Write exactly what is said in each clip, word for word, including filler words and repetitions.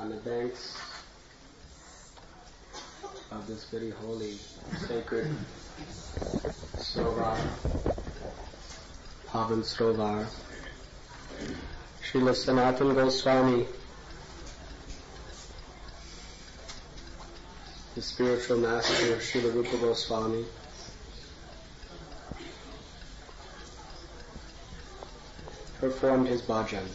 on the banks of this very holy, sacred Srovar, Pavan Srovar, Srila Sanatana Goswami, the spiritual master Srila Rupa Goswami, performed his bhajan.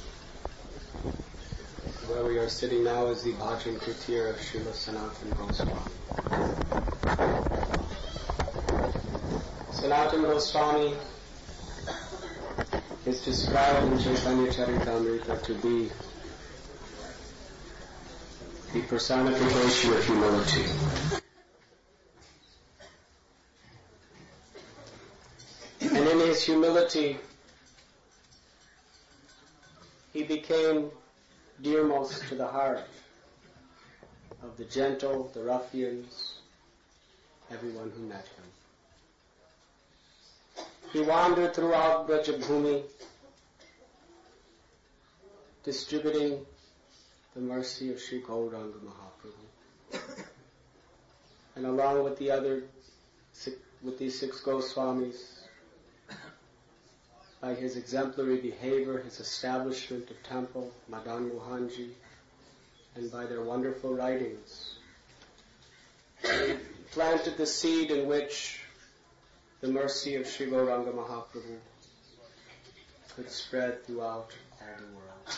Where we are sitting now is the bhajan kutir of Srila Sanatana Goswami. Sanatana Goswami is described in Chaitanya Charitamrita to be the personification of humility. And in his humility, he became dearmost to the heart of the gentle, the ruffians, everyone who met him. He wandered throughout Brajabhumi, distributing the mercy of Sri Gauranga Mahaprabhu. And along with the other, with these six Goswamis, by his exemplary behavior, his establishment of temple, Madan Mohanji, and by their wonderful writings, he planted the seed in which the mercy of Sri Gauranga Mahaprabhu could spread throughout all the world.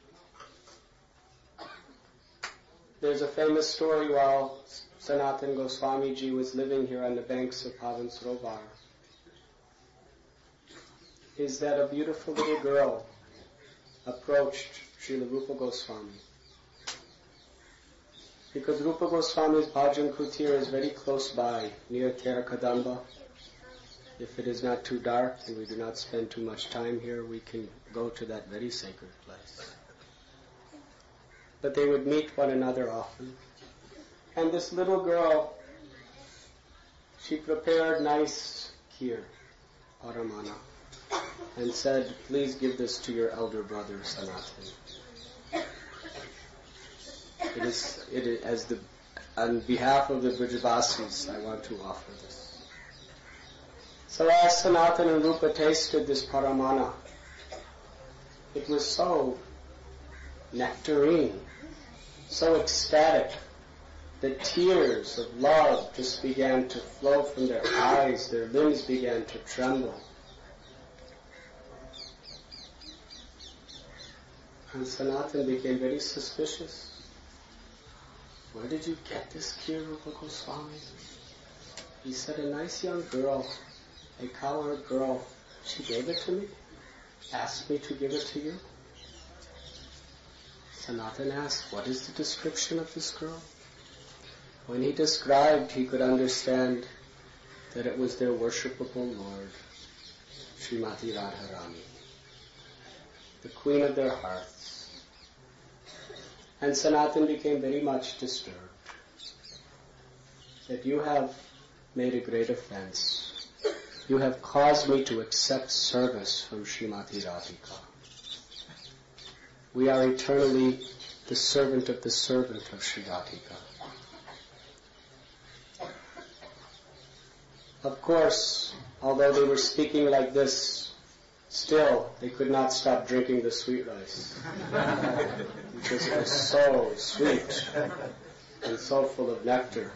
There's a famous story while Sanatana Goswami Ji was living here on the banks of Pavan Srovar, is that a beautiful little girl approached Srila Rupa Goswami. Because Rupa Goswami's bhajan kutir is very close by, near Terakadamba. If it is not too dark and we do not spend too much time here, we can go to that very sacred place. But they would meet one another often. And this little girl, she prepared nice kheer, paramana, and said, please give this to your elder brother Sanatana. It is, it is, as the, on behalf of the Brajavasis, I want to offer this. So as Sanatana and Rupa tasted this paramana, it was so nectarine, so ecstatic, that tears of love just began to flow from their eyes, their limbs began to tremble. And Sanatana became very suspicious. Where did you get this kheer, Rupa Goswami? He said, a nice young girl, a cowherd girl, she gave it to me, asked me to give it to you. Sanatana asked, what is the description of this girl? When he described, he could understand that it was their worshipable Lord, Srimati Radharani, the queen of their hearts. And Sanatana became very much disturbed that you have made a great offense. You have caused me to accept service from Srimati Radhika. We are eternally the servant of the servant of Sri Radhika. Of course, although they were speaking like this, still they could not stop drinking the sweet rice, because it was so sweet and so full of nectar.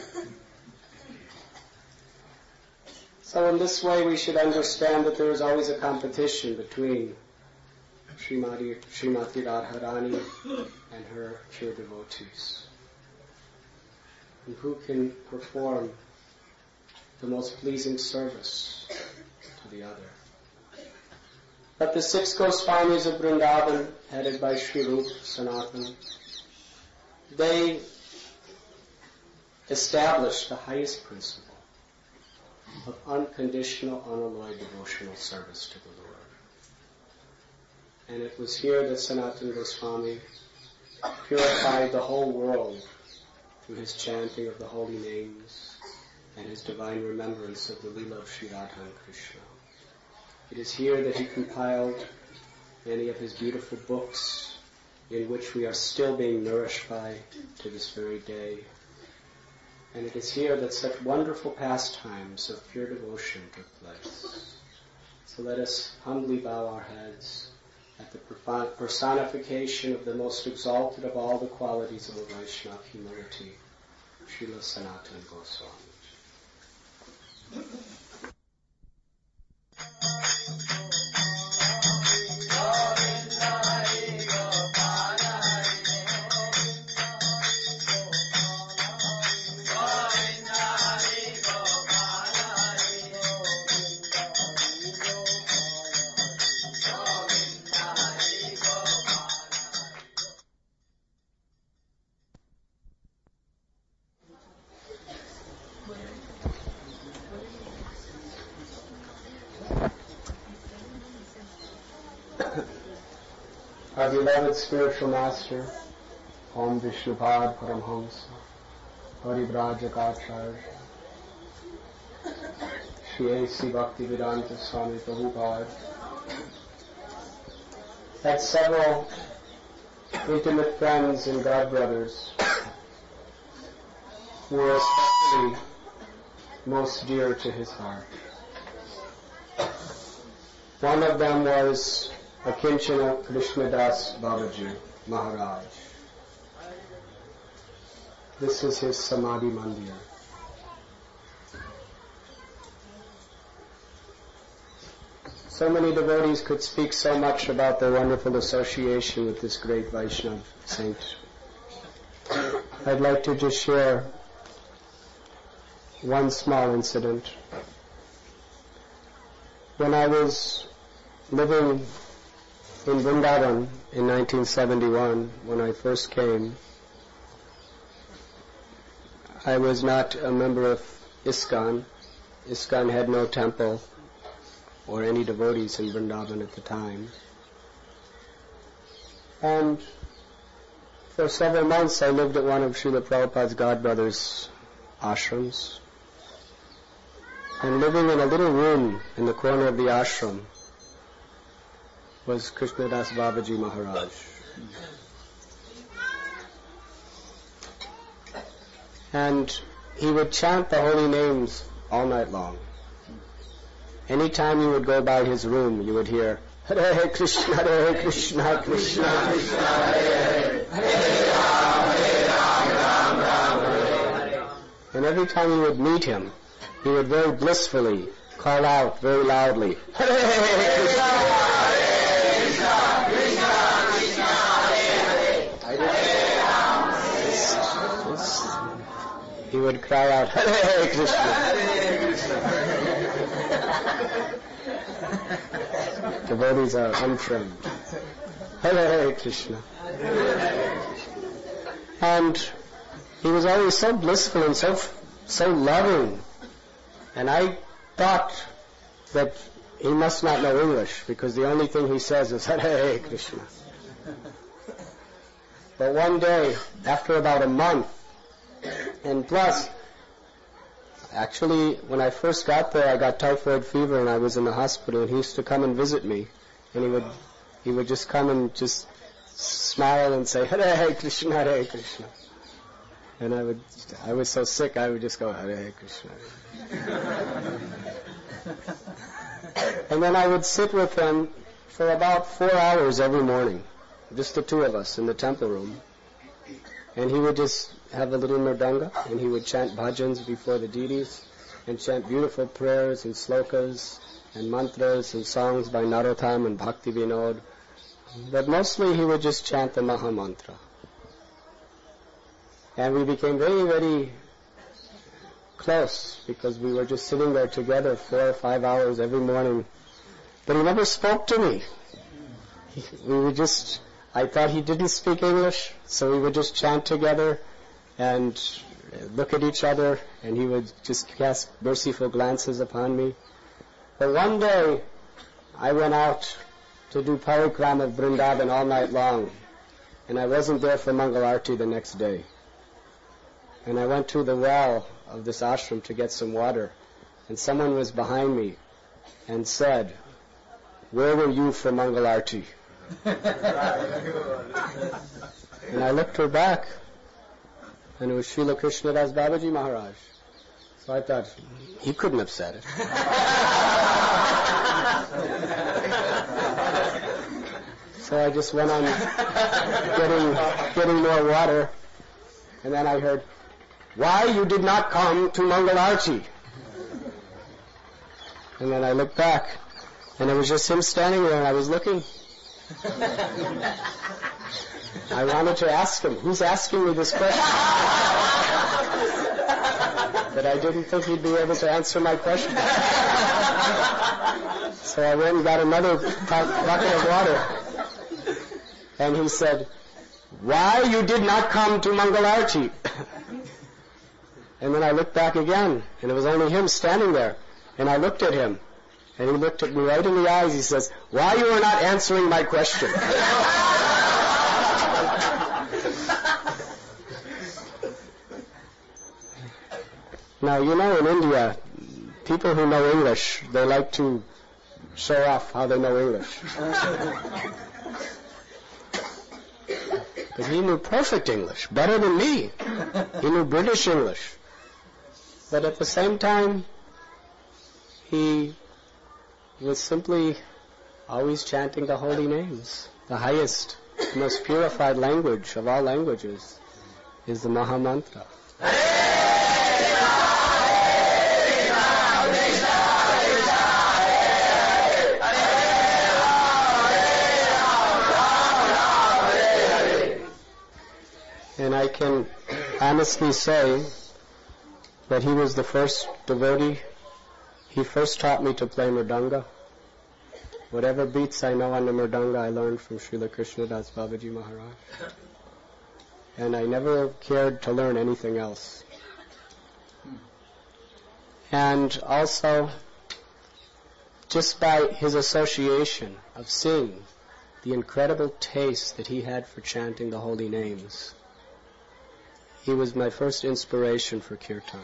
So in this way we should understand that there is always a competition between Srimati, Srimati Radharani and her pure devotees. And who can perform the most pleasing service to the other. But the six Goswamis of Vrindavan, headed by Sri Rupa Sanatana, they established the highest principle of unconditional, unalloyed devotional service to the Lord. And it was here that Sanatana Goswami purified the whole world through his chanting of the holy names and his divine remembrance of the Leela of Sri Radha and Krishna. It is here that he compiled many of his beautiful books in which we are still being nourished by to this very day. And it is here that such wonderful pastimes of pure devotion took place. So let us humbly bow our heads at the personification of the most exalted of all the qualities of a Vaishnava, humility, Srila Sanatana Goswami. Our beloved spiritual master, Om Vishnupad Paramhamsa, Parivrajaka Shri A C Bhaktivedanta Swami Prabhupada, had several intimate friends and godbrothers who were especially most dear to his heart. One of them was Akinchana Krishnadas Babaji Maharaj. This is his Samadhi Mandir. So many devotees could speak so much about their wonderful association with this great Vaishnava saint. I'd like to just share one small incident. When I was living in Vrindavan in nineteen seventy-one, when I first came, I was not a member of ISKCON. ISKCON had no temple or any devotees in Vrindavan at the time. And for several months I lived at one of Srila Prabhupada's godbrothers' ashrams. And living in a little room in the corner of the ashram was Krishnadas Babaji Maharaj. And he would chant the holy names all night long. Anytime you would go by his room, you would hear, Hare Krishna, Hare Krishna, Krishna Krishna, Hare Hare, Hare Ram, Hare Ram, Ram Ram, Hare. And every time you would meet him, he would very blissfully call out very loudly, Hare Krishna. He would cry out, Hare Krishna. Hare Krishna. Devotees are untrained. Hare Krishna. And he was always so blissful and so so loving. And I thought that he must not know English, because the only thing he says is Hare Krishna. But one day, after about a month, and plus, actually, when I first got there, I got typhoid fever and I was in the hospital, and he used to come and visit me, and he would he would just come and just smile and say, Hare Krishna, Hare Krishna. And I would, I was so sick, I would just go, Hare Krishna. And then I would sit with him for about four hours every morning, just the two of us in the temple room. And he would just have a little mridanga, and he would chant bhajans before the deities, and chant beautiful prayers and slokas and mantras and songs by Narottam and Bhakti Vinod. But mostly he would just chant the Maha Mantra. And we became very, very close, because we were just sitting there together four or five hours every morning. But he never spoke to me. He, we would just... I thought he didn't speak English, so we would just chant together and look at each other, and he would just cast merciful glances upon me. But one day, I went out to do parikrama of Vrindavan all night long, and I wasn't there for Mangal Arati the next day. And I went to the well of this ashram to get some water, and someone was behind me and said, "Where were you for Mangal Arati?" And I looked her back, and it was Srila Krishnadas Babaji Maharaj. So I thought, he couldn't have said it. So I just went on getting getting more water, and then I heard, "Why you did not come to Mangal Arti?" And then I looked back, and it was just him standing there, and I was looking. I wanted to ask him, who's asking me this question? But I didn't think he'd be able to answer my question. So I went and got another bucket of water. And he said, "Why you did not come to Mangal Arti?" And then I looked back again, and it was only him standing there. And I looked at him, and he looked at me right in the eyes. He says, "Why you are not answering my question?" Now, you know, in India, people who know English, they like to show off how they know English. But he knew perfect English, better than me. He knew British English. But at the same time, he was simply always chanting the holy names. The highest, most purified language of all languages is the Maha Mantra. And I can honestly say that he was the first devotee. He first taught me to play mridanga. Whatever beats I know on the mridanga, I learned from Srila Krishnadas Babaji Maharaj. And I never cared to learn anything else. And also, just by his association of seeing the incredible taste that he had for chanting the holy names, he was my first inspiration for kirtan.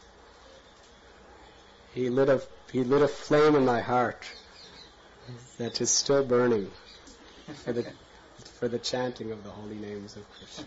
He lit a he lit a flame in my heart that is still burning for the for the chanting of the holy names of Krishna.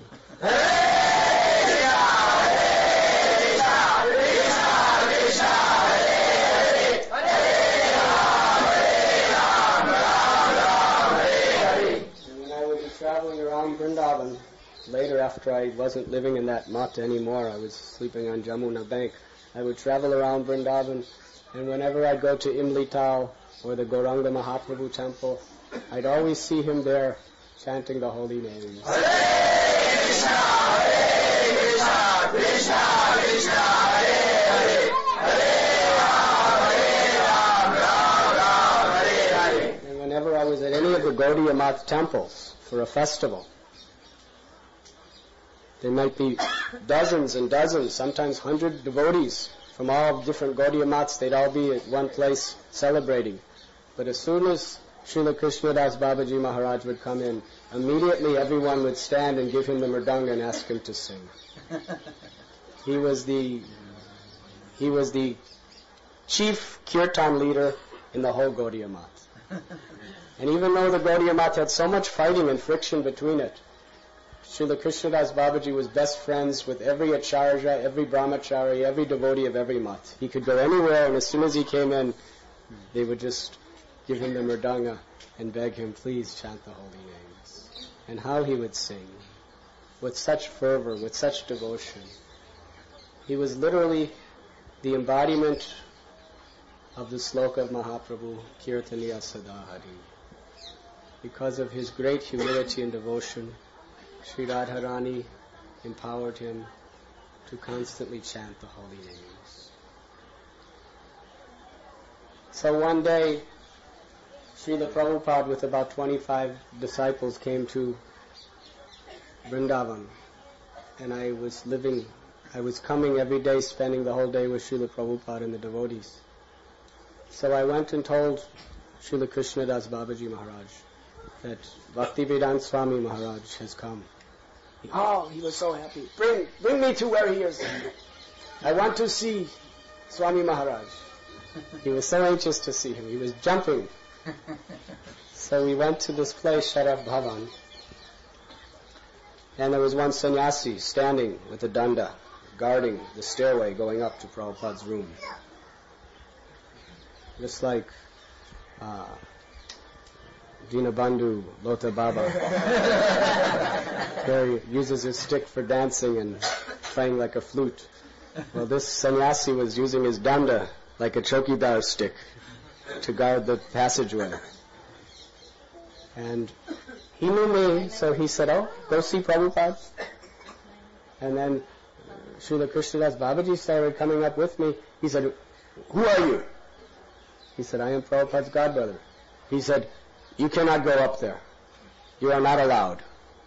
And when I would be traveling around Vrindavan, later, after I wasn't living in that math anymore, I was sleeping on Jamuna Bank, I would travel around Vrindavan, and whenever I'd go to Imli Tal or the Gauranga Mahaprabhu temple, I'd always see him there chanting the holy names. Hare Krishna, Hare Krishna, Krishna Krishna, Hare Hare, Hare Ram, Hare Ram, Ram Ram, Hare Hare. And whenever I was at any of the Gaudiya Math temples for a festival, there might be dozens and dozens, sometimes hundred devotees from all different Gaudiya Maths. They'd all be at one place celebrating. But as soon as Srila Krishnadas Babaji Maharaj would come in, immediately everyone would stand and give him the mridanga and ask him to sing. He was the he was the chief kirtan leader in the whole Gaudiya Math. And even though the Gaudiya Math had so much fighting and friction between it, Srila Krishnadas Babaji was best friends with every acharya, every brahmachari, every devotee of every math. He could go anywhere, and as soon as he came in, they would just give him the mridanga and beg him, please chant the holy names. And how he would sing, with such fervor, with such devotion. He was literally the embodiment of the sloka of Mahaprabhu, Kirtaniya Sadahari. Because of his great humility and devotion, Sri Radharani empowered him to constantly chant the holy names. So one day, Srila Prabhupada with about twenty-five disciples came to Vrindavan, and I was living, I was coming every day, spending the whole day with Srila Prabhupada and the devotees. So I went and told Srila Krishnadas Babaji Maharaj that Bhaktivedanta Swami Maharaj has come. Oh, he was so happy. Bring, bring me to where he is. I want to see Swami Maharaj. He was so anxious to see him. He was jumping. So we went to this place, Sharaf Bhavan. And there was one sannyasi standing with a danda, guarding the stairway going up to Prabhupada's room. Just like uh, Dinabandhu Lota Baba. Where he uses his stick for dancing and playing like a flute. Well, this sannyasi was using his danda like a chokidar stick to guard the passageway. And he knew me, so he said, oh, go see Prabhupada. And then Srila Krishnadas Babaji started coming up with me. He said, who are you? He said, I am Prabhupada's godbrother. He said, you cannot go up there. You are not allowed.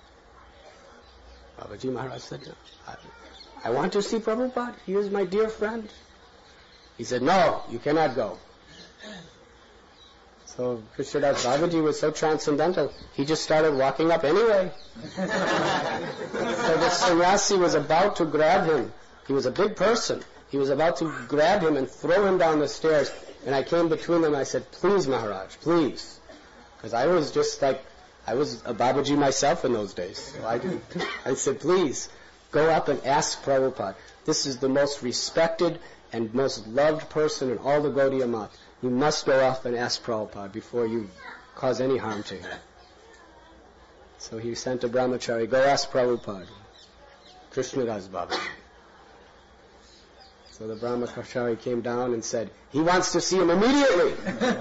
Babaji Maharaj said, I, I want to see Prabhupada. He is my dear friend. He said, no, you cannot go. So Krishnadas Babaji was so transcendental, he just started walking up anyway. So the sannyasi was about to grab him. He was a big person. He was about to grab him and throw him down the stairs. And I came between them. I said, please, Maharaj, please. Because I was just like, I was a Babaji myself in those days. So I, did, I said, please, go up and ask Prabhupada. This is the most respected and most loved person in all the Gaudiya Math. You must go up and ask Prabhupada before you cause any harm to him. So he sent a brahmachari, go ask Prabhupada. Krishnadas Babaji. So the brahmachari came down and said, he wants to see him immediately.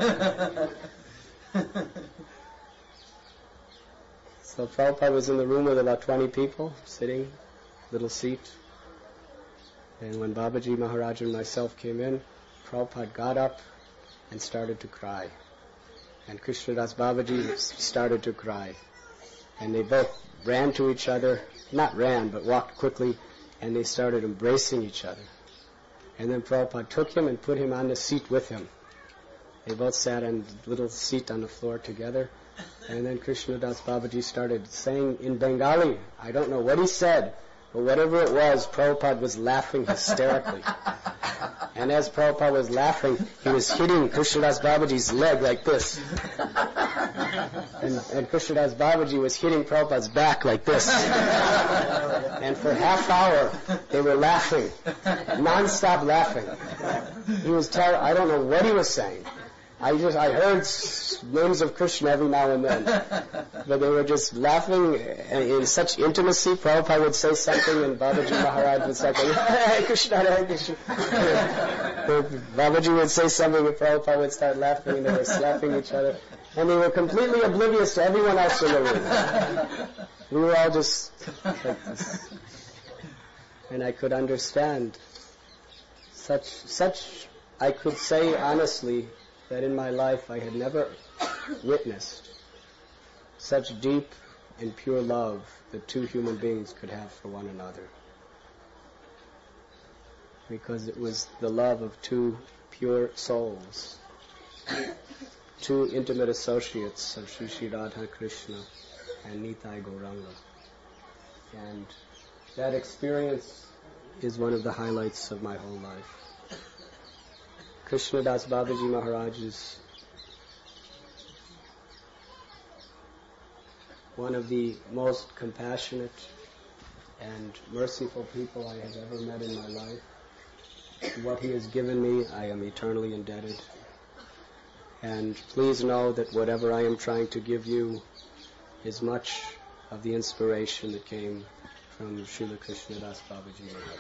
So Prabhupada was in the room with about twenty people, sitting, little seat. And when Babaji Maharaj and myself came in, Prabhupada got up and started to cry. And Krishnadas Babaji started to cry. And they both ran to each other, not ran, but walked quickly, and they started embracing each other. And then Prabhupada took him and put him on the seat with him. They both sat on a little seat on the floor together. And then Krishnadas Babaji started saying in Bengali, I don't know what he said, but whatever it was, Prabhupada was laughing hysterically. And as Prabhupada was laughing, he was hitting Krishnadas Babaji's leg like this. And, and Krishnadas Babaji was hitting Prabhupada's back like this. And for half hour, they were laughing, non-stop laughing. He was telling, I don't know what he was saying. I just, I heard names of Krishna every now and then. But they were just laughing in such intimacy. Prabhupada would say something and Babaji Maharaj would say, Hare Krishna, Hare Krishna. Babaji would say something and Prabhupada would start laughing and they were slapping each other. And they were completely oblivious to everyone else in the room. We were all just like this. And I could understand such, such, I could say honestly, that in my life I had never witnessed such deep and pure love that two human beings could have for one another. Because it was the love of two pure souls, two intimate associates of Sri Sri Radha Krishna and Nitai Gauranga. And that experience is one of the highlights of my whole life. Krishnadas Babaji Maharaj is one of the most compassionate and merciful people I have ever met in my life. What he has given me, I am eternally indebted. And please know that whatever I am trying to give you is much of the inspiration that came from Srila Krishnadas Babaji Maharaj.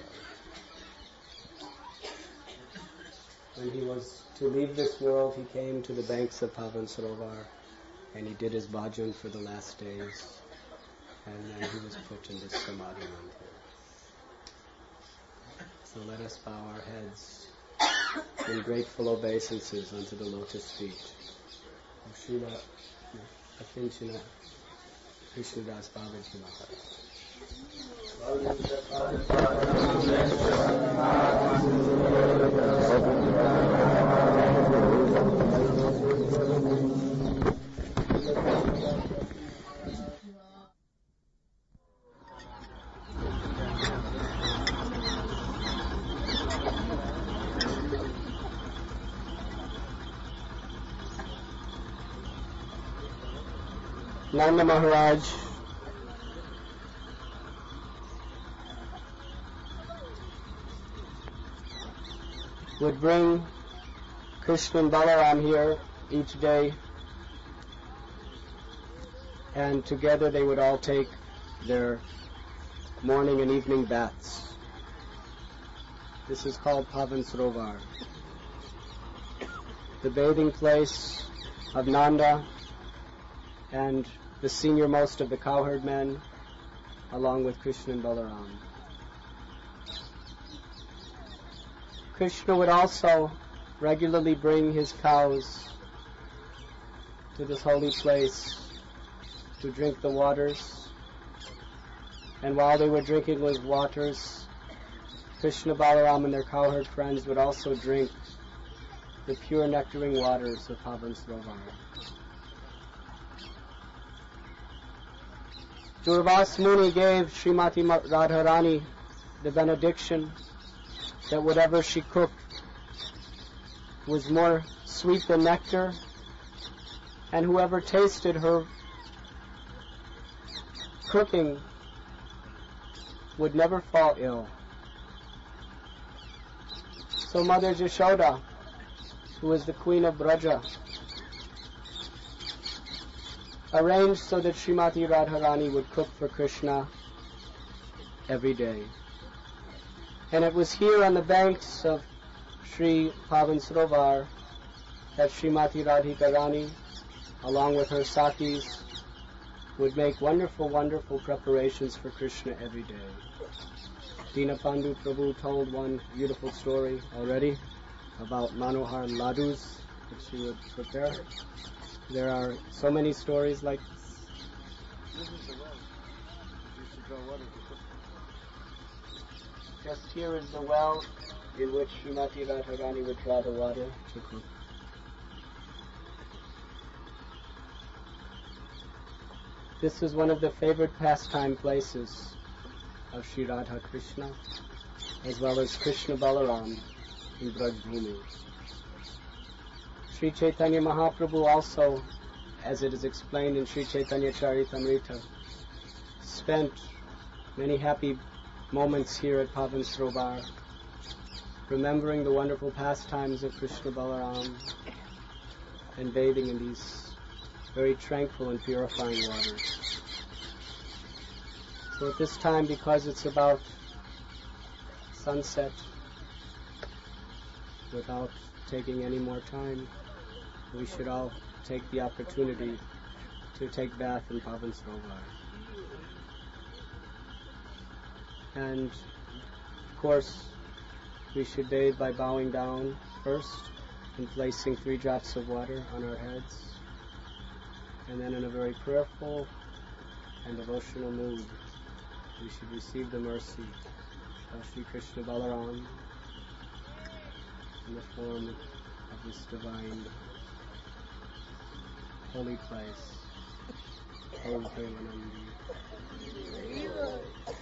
When he was to leave this world, he came to the banks of Pavan Sarovar and he did his bhajan for the last days. And then he was put in this Samadhi Mandir. So let us bow our heads in grateful obeisances unto the lotus feet of Srila Akinchana Krishnadas Babaji Maharaj. Nanda Maharaj would bring Krishna and Balaram here each day, and together they would all take their morning and evening baths. This is called Pavan Sarovar, the bathing place of Nanda and the senior-most of the cowherd men, along with Krishna and Balaram. Krishna would also regularly bring his cows to this holy place to drink the waters, and while they were drinking those waters, Krishna, Balaram and their cowherd friends would also drink the pure nectaring waters of Pavan Sarovar. Durvas Muni gave Srimati Radharani the benediction that whatever she cooked was more sweet than nectar, and whoever tasted her cooking would never fall ill. So Mother Jashoda, who was the queen of Braja, arranged so that Srimati Radharani would cook for Krishna every day. And it was here on the banks of Sri Pavan Sarovar that Srimati Radhika Rani, along with her Sakis, would make wonderful, wonderful preparations for Krishna every day. Dinapandhu Prabhu told one beautiful story already about Manohar Ladus that she would prepare. There are so many stories like this. This is the well. You should draw water to cook. Just here is the well in which Srimati Radharani would draw the water to cook. This is one of the favorite pastime places of Sri Radha Krishna, as well as Krishna Balaram in Braj Bhumi. Sri Chaitanya Mahaprabhu also, as it is explained in Sri Chaitanya Charitamrita, spent many happy moments here at Pavan Sarovar, remembering the wonderful pastimes of Krishna Balaram and bathing in these very tranquil and purifying waters. So at this time, because it's about sunset, without taking any more time, we should all take the opportunity to take bath in Pavan Sarovar. And of course, we should bathe by bowing down first and placing three drops of water on our heads, and then in a very prayerful and devotional mood, we should receive the mercy of Sri Krishna Balaram in the form of this divine holy place. Om Premanandi.